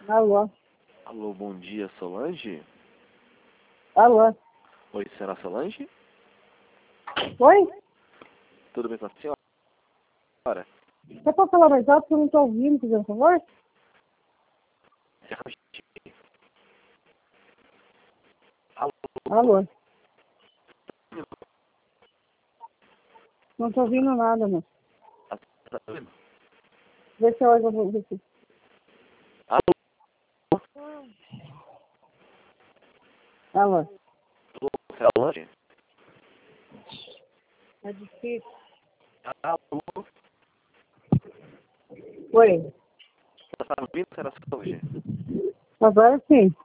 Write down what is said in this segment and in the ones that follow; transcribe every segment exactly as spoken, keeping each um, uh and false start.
Alô? Alô, bom dia, Solange? Alô? Oi, será Solange? Oi? Tudo bem com a senhora? Você pode falar mais alto que eu não estou ouvindo, por favor? Alô? Alô? Não estou ouvindo nada, não. Tá ouvindo? Vê se eu vou ver aqui. Alô? Alô? Alô, Solange? É difícil. Alô? Oi? Você tá me ouvindo, será Solange? Agora sim.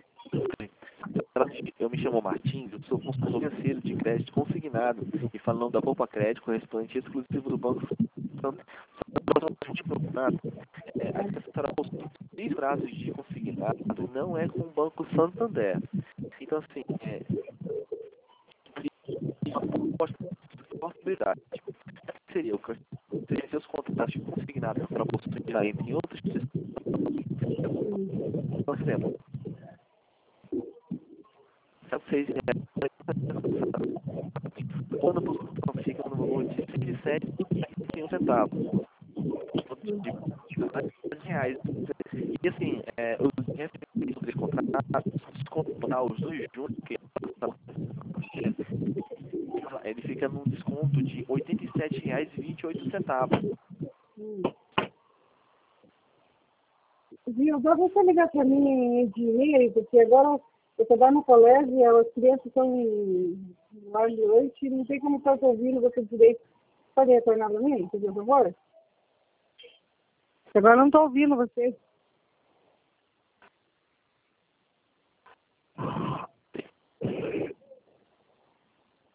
Eu me chamo Martins, eu sou consultor financeiro de crédito consignado e falando da Poupa Crédito, correspondente exclusivo do Banco Santander. É, a senhora possui três prazos de consignado, não é com o Banco Santander. Então, assim, é uma possibilidade. Essa seria o que seria seus contratos de consignado para possuir entre outros. Por exemplo, sabe vocês quando a posição fica no valor de cento e sete e um centavos de reais. E assim, é, os referentes desse contrato, descontar os dois juntos, que ele fica num desconto de oitenta e sete reais e vinte e oito centavos. Viu? Dá pra você ligar pra mim de e-mail, porque agora eu tô lá no colégio e as crianças estão lá de noite e não tem como estar ouvindo você direito. Pode retornar pra mim, por favor? Agora eu não tô ouvindo você.